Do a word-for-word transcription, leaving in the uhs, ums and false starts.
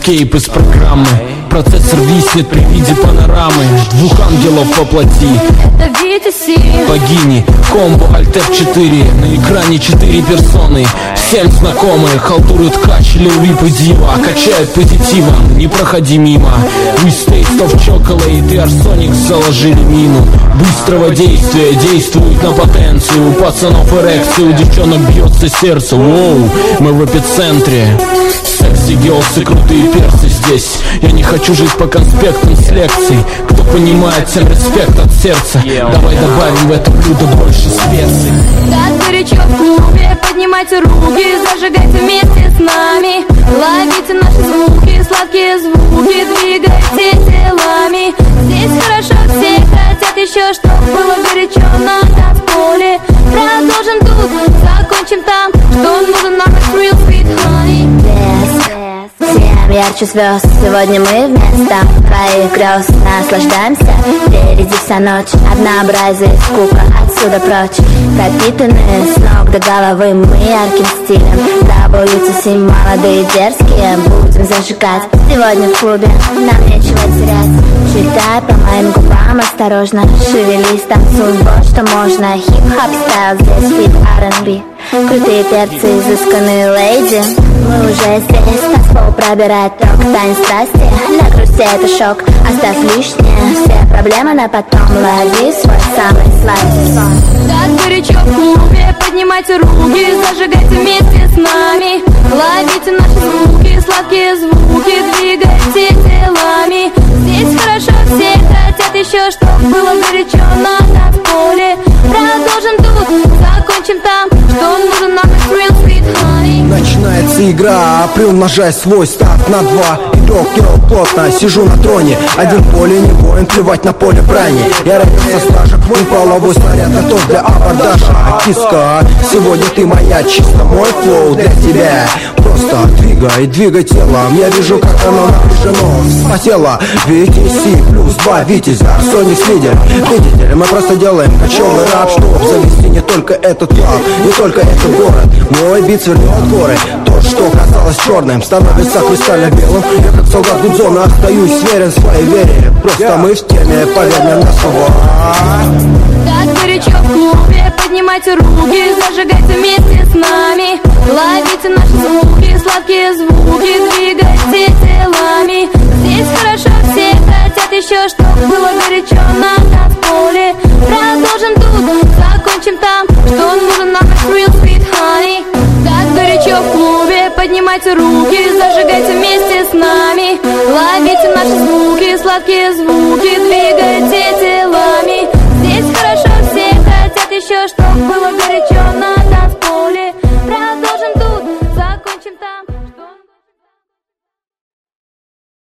эскейп из программы. Процессор виснет при виде панорамы двух ангелов воплоти. Это Витя Си, богини, комбо Альт эф четыре. На экране четыре персоны, семь знакомых. Халтурят кач, Лил Вип и Дива. Качают позитивом, не проходи мимо. We Taste of Chocolate и Арсоникс заложили мину быстрого действия, действует на потенцию. У пацанов эрекция, у девчонок бьется сердце. Воу, мы в эпицентре. Секси, гелсы, крутые персы здесь. Я не хочу жить по конспектам с лекций. Кто понимает, всем респект от сердца. Давай добавим в это блюдо больше специй. Так горячо в клубе, поднимайте руки, зажигайте вместе с нами. Ловите наши звуки, сладкие звуки, двигайте телами. Здесь хорошо, все хотят еще, чтобы было горячо на танцполе. Продолжим тут, закончим там, что нужен нам как real sweet honey. Всем ярче звезд, сегодня мы вместо твоих грез наслаждаемся. Впереди вся ночь, однообразие, скука, отсюда прочь. Пропитанные с ног до головы мы ярким стилем. дабл ю ти си молодые дерзкие, будем зажигать. Сегодня в клубе, нам нечего терять. Читай по моим губам осторожно, шевелись, танцуй, вот что можно. Хип-хоп стайл, здесь фит ар энд би. Крутые перцы, изысканные леди. Мы уже здесь, танцпол пробирает ток, танец страсти. Для грусти это шок, оставь лишнее, все проблемы на потом. Лови свой самый сладкий сон. Так горячо в клубе, поднимайте руки, зажигайте вместе с нами. Ловите наши звуки, сладкие звуки, двигайте телами. Здесь хорошо, все хотят еще, чтобы было горячо на танцполе. Продолжим тут, закончим там, что нужен нам как real sweet honey. Начинается игра, приумножай свой старт на два. Игрок, герой, плотно, сижу на троне. Один в поле не воин, плевать на поле брани. Я родился стажа, мой половой снаряд готов для абордажа. Киска, сегодня ты моя, чисто мой флоу для тебя. Просто двигай, двигай телом. Я вижу, как оно напряжено, вспотело. Вити Си плюс два Витязя, Арсоникс лидер. Видите ли, мы просто делаем кочевый рап, чтоб завести не только этот клуб, не только этот город. Мой бит свернет горы. То, что казалось черным, становится кристально белым. Я как солдат Гудзона остаюсь верен своей вере. Просто мы в теме, поверь мне на слово. Так горячо в клубе, поднимайте руки, зажигайте вместе с нами. Ловите наши звуки, сладкие звуки, двигайте телами. Здесь хорошо, все хотят еще, чтобы было горячо на танцполе. Продолжим тут, закончим там, что нужен нам как real sweet honey. Так горячо в клубе, поднимайте руки, зажигайте вместе с нами. Ловите наши звуки, сладкие звуки, двигайте телами. Здесь хорошо, все хотят еще, чтобы